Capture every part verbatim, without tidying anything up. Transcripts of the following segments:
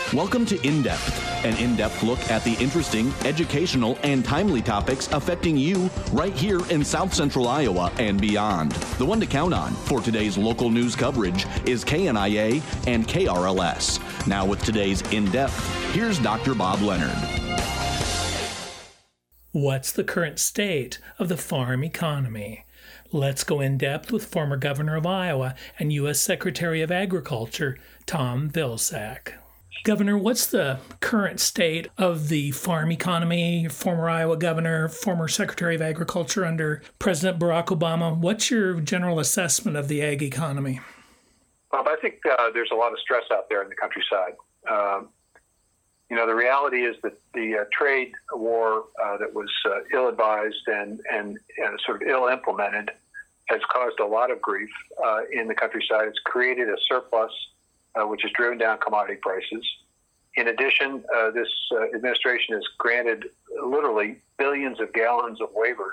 Welcome to In Depth, an in-depth look at the interesting, educational, and timely topics affecting you right here in South Central Iowa and beyond. The one to count on for today's local news coverage is K N I A and K R L S. Now with today's In Depth, here's Doctor Bob Leonard. What's the current state of the farm economy? Let's go in depth with former Governor of Iowa and U S Secretary of Agriculture, Tom Vilsack. Governor, what's the current state of the farm economy? Former Iowa Governor, former Secretary of Agriculture under President Barack Obama. What's your general assessment of the ag economy? Bob, I think uh, there's a lot of stress out there in the countryside. Um, you know, the reality is that the uh, trade war uh, that was uh, ill-advised and, and, and sort of ill-implemented has caused a lot of grief uh, in the countryside. It's created a surplus Uh, which has driven down commodity prices. In addition, uh, this uh, administration has granted literally billions of gallons of waivers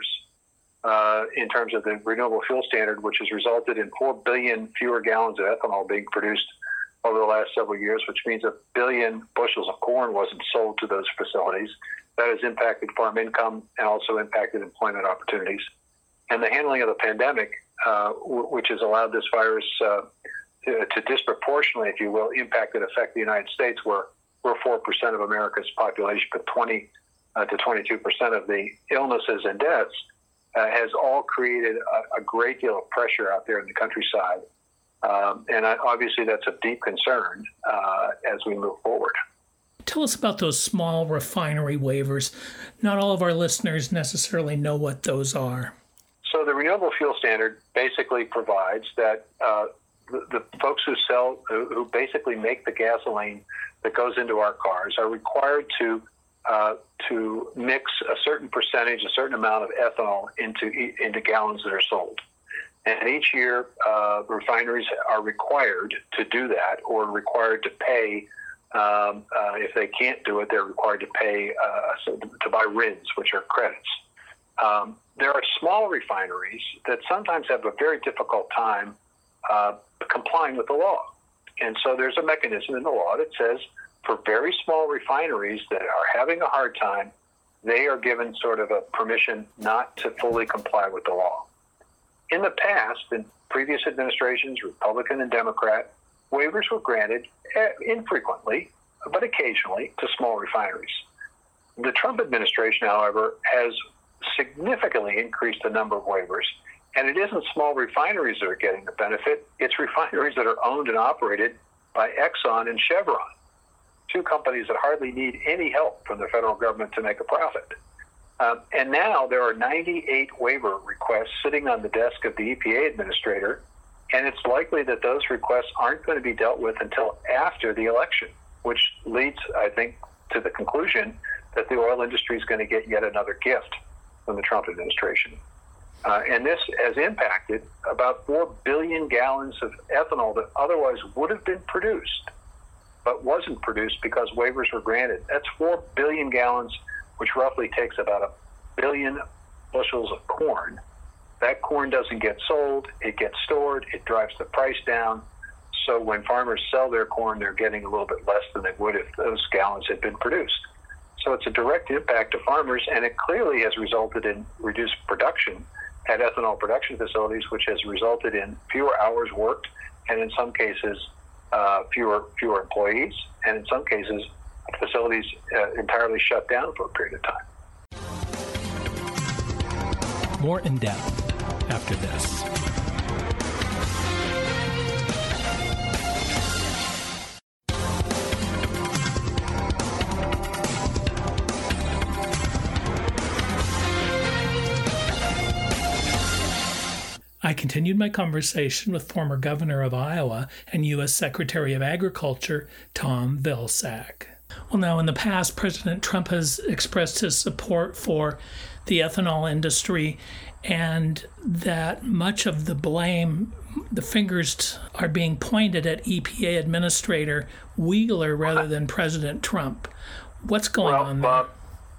uh, in terms of the renewable fuel standard, which has resulted in four billion fewer gallons of ethanol being produced over the last several years, which means a billion bushels of corn wasn't sold to those facilities. That has impacted farm income and also impacted employment opportunities. And the handling of the pandemic, uh, w- which has allowed this virus uh, To, to disproportionately, if you will, impact and affect the United States, where we're four percent of America's population, but twenty uh, to twenty-two percent of the illnesses and deaths, uh, has all created a, a great deal of pressure out there in the countryside. Um, and I, obviously that's of deep concern uh, as we move forward. Tell us about those small refinery waivers. Not all of our listeners necessarily know what those are. So the renewable fuel standard basically provides that uh, The, the folks who sell, who, who basically make the gasoline that goes into our cars, are required to uh, to mix a certain percentage, a certain amount of ethanol into into gallons that are sold. And each year, uh, refineries are required to do that, or required to pay. Um, uh, if they can't do it, they're required to pay uh, to buy R I Ns, which are credits. Um, there are small refineries that sometimes have a very difficult time Uh, complying with the law. And so there's a mechanism in the law that says for very small refineries that are having a hard time, they are given sort of a permission not to fully comply with the law. In the past, in previous administrations, Republican and Democrat, waivers were granted infrequently, but occasionally, to small refineries. The Trump administration, however, has significantly increased the number of waivers. And it isn't small refineries that are getting the benefit. It's refineries that are owned and operated by Exxon and Chevron, two companies that hardly need any help from the federal government to make a profit. Um, and now there are ninety-eight waiver requests sitting on the desk of the E P A administrator, and it's likely that those requests aren't going to be dealt with until after the election, which leads, I think, to the conclusion that the oil industry is going to get yet another gift from the Trump administration. Uh, and this has impacted about four billion gallons of ethanol that otherwise would have been produced, but wasn't produced because waivers were granted. That's four billion gallons, which roughly takes about a billion bushels of corn. That corn doesn't get sold. It gets stored. It drives the price down. So when farmers sell their corn, they're getting a little bit less than they would if those gallons had been produced. So it's a direct impact to farmers, and it clearly has resulted in reduced production at ethanol production facilities, which has resulted in fewer hours worked, and in some cases, uh, fewer fewer employees, and in some cases, facilities uh, entirely shut down for a period of time. More in depth after this. I continued my conversation with former Governor of Iowa and U S Secretary of Agriculture, Tom Vilsack. Well, now, in the past, President Trump has expressed his support for the ethanol industry, and that much of the blame, the fingers are being pointed at E P A Administrator Wheeler rather than President Trump. What's going well, on there? Bob,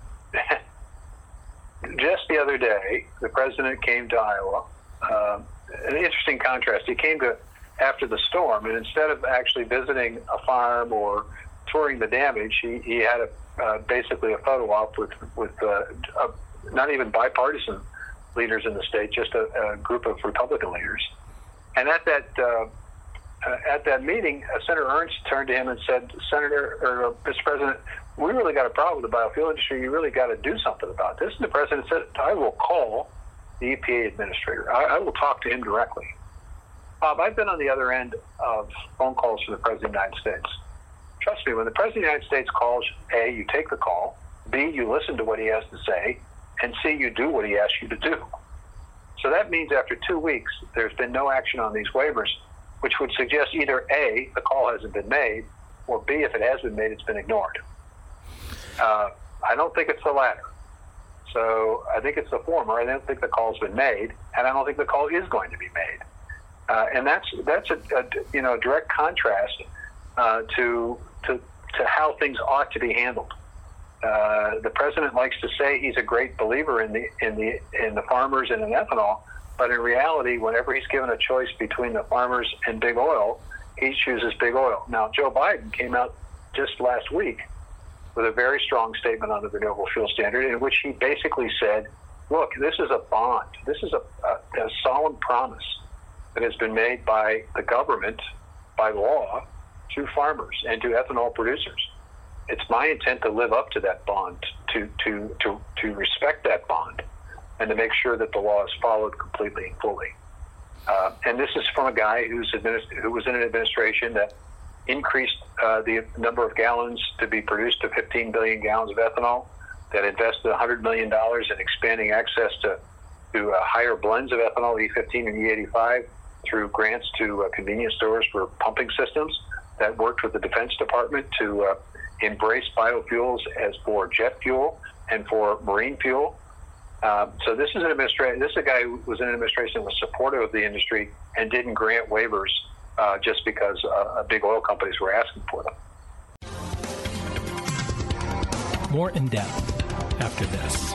just the other day, the president came to Iowa. Uh, an interesting contrast. He came to after the storm, and instead of actually visiting a farm or touring the damage, he, he had a, uh, basically a photo op with, with uh, uh, not even bipartisan leaders in the state, just a, a group of Republican leaders. And at that uh, uh, at that meeting, uh, Senator Ernst turned to him and said, Senator, or uh, Mister President, we really got a problem with the biofuel industry. You really got to do something about this. And the president said, I will call the E P A administrator. I, I will talk to him directly. Bob, I've been on the other end of phone calls from the President of the United States. Trust me, when the President of the United States calls, A, you take the call, B, you listen to what he has to say, and C, you do what he asks you to do. So that means after two weeks, there's been no action on these waivers, which would suggest either A, the call hasn't been made, or B, if it has been made, it's been ignored. Uh, I don't think it's the latter. So I think it's the former. I don't think the call's been made, and I don't think the call is going to be made. Uh, and that's that's a, a you know a direct contrast uh, to to to how things ought to be handled. Uh, the president likes to say he's a great believer in the in the in the farmers and in ethanol, but in reality, whenever he's given a choice between the farmers and big oil, he chooses big oil. Now, Joe Biden came out just last week with a very strong statement on the renewable fuel standard, in which he basically said, "Look, this is a bond. This is a, a, a solemn promise that has been made by the government, by law, to farmers and to ethanol producers. It's my intent to live up to that bond, to to to to respect that bond, and to make sure that the law is followed completely and fully." Uh, and this is from a guy who's administ- who was in an administration that increased uh, the number of gallons to be produced to fifteen billion gallons of ethanol, that invested one hundred million dollars in expanding access to to uh, higher blends of ethanol, E fifteen and E eighty-five, through grants to uh, convenience stores for pumping systems, that worked with the Defense Department to uh, embrace biofuels as for jet fuel and for marine fuel. Uh, so this is an administration. This is a guy who was in an administration that was supportive of the industry and didn't grant waivers uh, just because uh, big oil companies were asking for them. More in depth after this.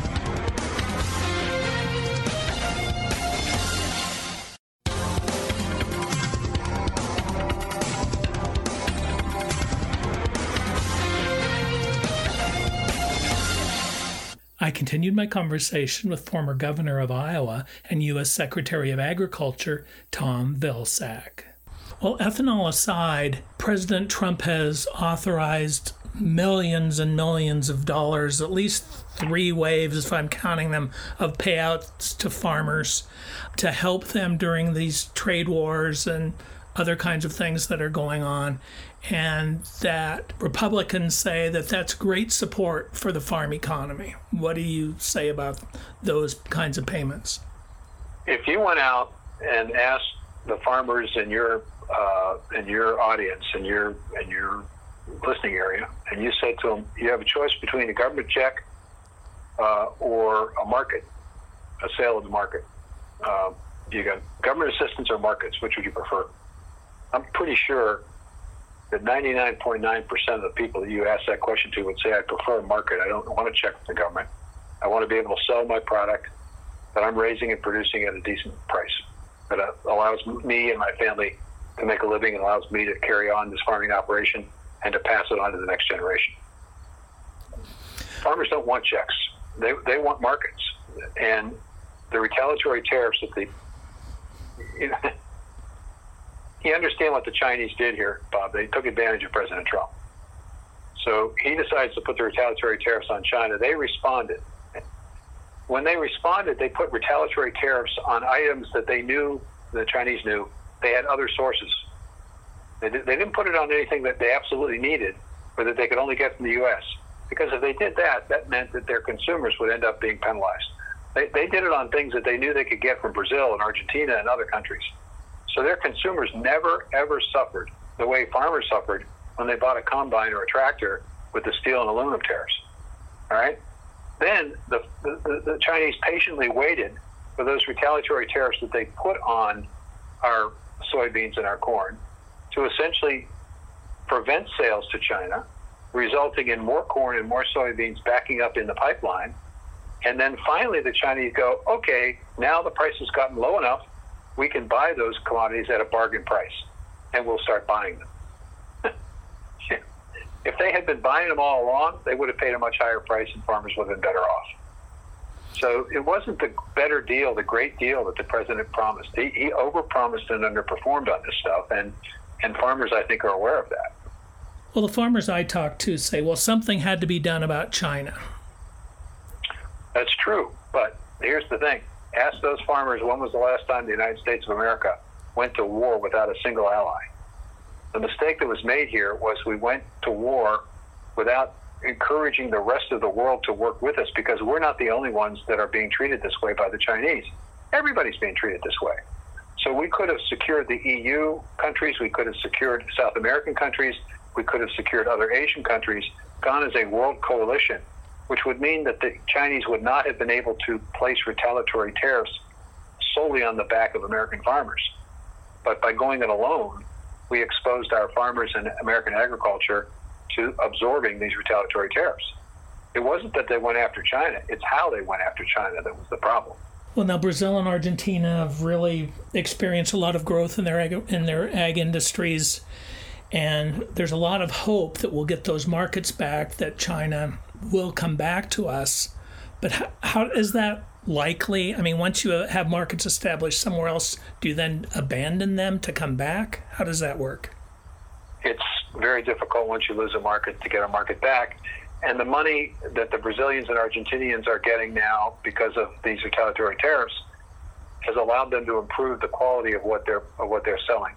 I continued my conversation with former governor of Iowa and U S Secretary of Agriculture, Tom Vilsack. Well, ethanol aside, President Trump has authorized millions and millions of dollars, at least three waves, if I'm counting them, of payouts to farmers to help them during these trade wars and other kinds of things that are going on. And that Republicans say that that's great support for the farm economy. What do you say about those kinds of payments? If you went out and asked the farmers in your uh, in your audience, in your in your listening area, and you said to them, you have a choice between a government check uh, or a market, a sale of the market. Uh, you got government assistance or markets, which would you prefer? I'm pretty sure that ninety-nine point nine percent of the people that you ask that question to would say, I prefer a market. I don't want to check with the government. I want to be able to sell my product that I'm raising and producing at a decent price that allows me and my family to make a living and allows me to carry on this farming operation and to pass it on to the next generation. Farmers don't want checks. They, they want markets. And the retaliatory tariffs that the, you know, you understand what the Chinese did here, Bob. They took advantage of President Trump. So he decides to put the retaliatory tariffs on China. They responded. When they responded, they put retaliatory tariffs on items that they knew, the Chinese knew, they had other sources. They, did, they didn't put it on anything that they absolutely needed or that they could only get from the U S. Because if they did that, that meant that their consumers would end up being penalized. They, they did it on things that they knew they could get from Brazil and Argentina and other countries. So their consumers never, ever suffered the way farmers suffered when they bought a combine or a tractor with the steel and aluminum tariffs. All right? Then the, the, the Chinese patiently waited for those retaliatory tariffs that they put on our soybeans and our corn to essentially prevent sales to China, resulting in more corn and more soybeans backing up in the pipeline. And then finally the Chinese go, okay, now the price has gotten low enough, we can buy those commodities at a bargain price, and we'll start buying them. If they had been buying them all along, they would have paid a much higher price and farmers would have been better off. So it wasn't the better deal, the great deal that the president promised. He, he overpromised and underperformed on this stuff, and, and farmers, I think, are aware of that. Well, the farmers I talk to say, well, something had to be done about China. That's true, but here's the thing. Ask those farmers when was the last time the United States of America went to war without a single ally. The mistake that was made here was we went to war without encouraging the rest of the world to work with us, because we're not the only ones that are being treated this way by the Chinese. Everybody's being treated this way. So we could have secured the E U countries, we could have secured South American countries, we could have secured other Asian countries, gone as a world coalition, which would mean that the Chinese would not have been able to place retaliatory tariffs solely on the back of American farmers. But by going it alone, we exposed our farmers and American agriculture to absorbing these retaliatory tariffs. It wasn't that they went after China, it's how they went after China that was the problem. Well, now Brazil and Argentina have really experienced a lot of growth in their ag, in their ag industries, and there's a lot of hope that we'll get those markets back, that China will come back to us. But how, how is that likely? I mean, once you have markets established somewhere else, do you then abandon them to come back? How does that work? It's very difficult once you lose a market to get a market back. And the money that the Brazilians and Argentinians are getting now because of these retaliatory tariffs has allowed them to improve the quality of what they're of what they're selling.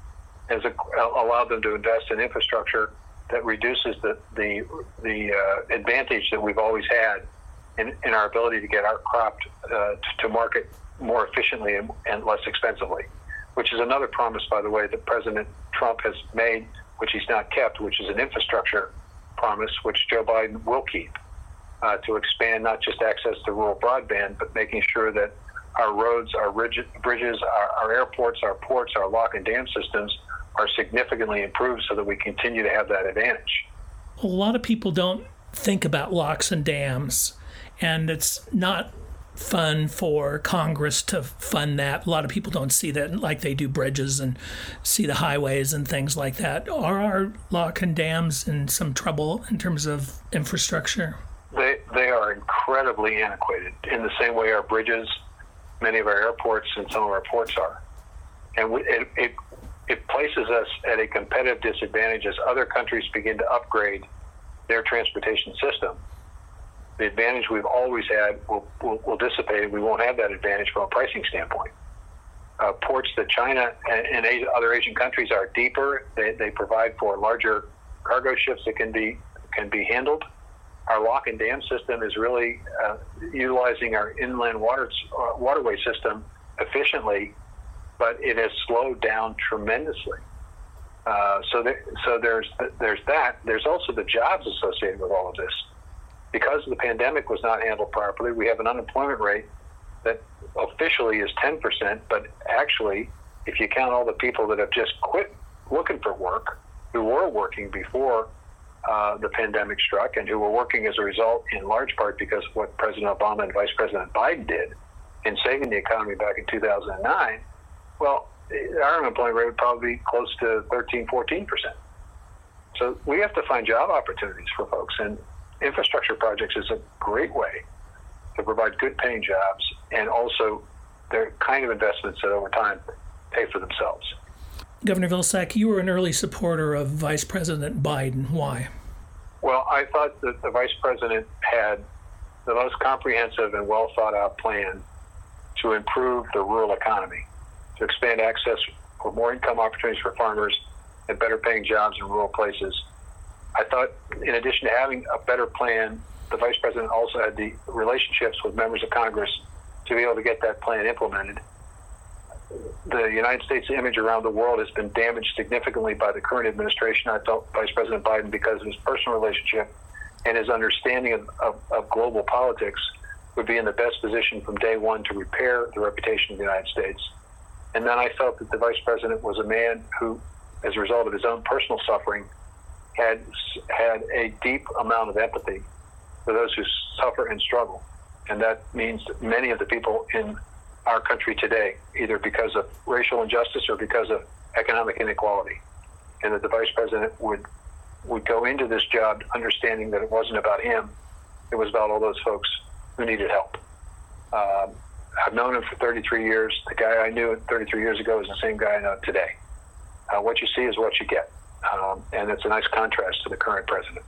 Has allowed them to invest in infrastructure that reduces the the the uh, advantage that we've always had in, in our ability to get our crop uh, to market more efficiently and, and less expensively, which is another promise, by the way, that President Trump has made, which he's not kept, which is an infrastructure promise, which Joe Biden will keep, uh, to expand not just access to rural broadband, but making sure that our roads, our rigid, bridges, our, our airports, our ports, our lock and dam systems are significantly improved so that we continue to have that advantage. A lot of people don't think about locks and dams, and it's not fun for Congress to fund that. A lot of people don't see that like they do bridges and see the highways and things like that. Are our lock and dams in some trouble in terms of infrastructure? They they are incredibly antiquated, in the same way our bridges, many of our airports, and some of our ports are. And we, it, it it places us at a competitive disadvantage as other countries begin to upgrade their transportation system. The advantage we've always had will, will, will dissipate, and we won't have that advantage from a pricing standpoint. Uh, ports that China and, and Asia, other Asian countries are deeper. They, they provide for larger cargo ships that can be can be handled. Our lock and dam system is really uh, utilizing our inland water uh, waterway system efficiently, but it has slowed down tremendously. Uh, so there, so there's there's that. There's also the jobs associated with all of this. Because the pandemic was not handled properly, we have an unemployment rate that officially is ten percent, but actually, if you count all the people that have just quit looking for work, who were working before uh, the pandemic struck, and who were working as a result, in large part, because of what President Obama and Vice President Biden did in saving the economy back in two thousand nine, well, our unemployment rate would probably be close to thirteen, fourteen percent. So we have to find job opportunities for folks, and infrastructure projects is a great way to provide good paying jobs, and also they're kind of investments that over time pay for themselves. Governor Vilsack, you were an early supporter of Vice President Biden. Why? Well, I thought that the Vice President had the most comprehensive and well thought out plan to improve the rural economy, to expand access for more income opportunities for farmers and better paying jobs in rural places. I thought, in addition to having a better plan, the Vice President also had the relationships with members of Congress to be able to get that plan implemented. The United States image around the world has been damaged significantly by the current administration. I felt Vice President Biden, because of his personal relationship and his understanding of, of, of global politics, would be in the best position from day one to repair the reputation of the United States. And then I felt that the Vice President was a man who, as a result of his own personal suffering, had had a deep amount of empathy for those who suffer and struggle. And that means that many of the people in our country today, either because of racial injustice or because of economic inequality, and that the Vice President would would go into this job understanding that it wasn't about him. It was about all those folks who needed help. Um, I've known him for thirty-three years. The guy I knew thirty-three years ago is the same guy I know today. Uh, what you see is what you get. Um, and it's a nice contrast to the current president.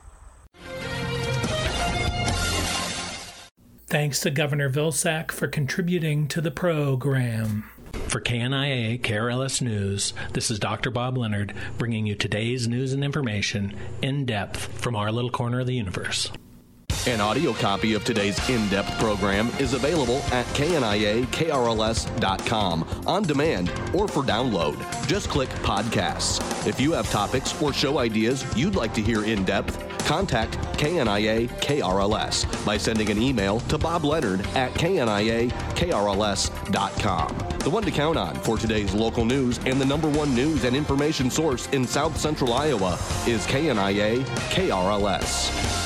Thanks to Governor Vilsack for contributing to the program. For K N I A K R L S News, this is Doctor Bob Leonard bringing you today's news and information in depth from our little corner of the universe. An audio copy of today's in-depth program is available at K N I A K R L S dot com on demand or for download. Just click podcasts. If you have topics or show ideas you'd like to hear in depth, contact K N I A K R L S by sending an email to Bob Leonard at K N I A K R L S dot com. The one to count on for today's local news and the number one news and information source in South Central Iowa is K N I A K R L S.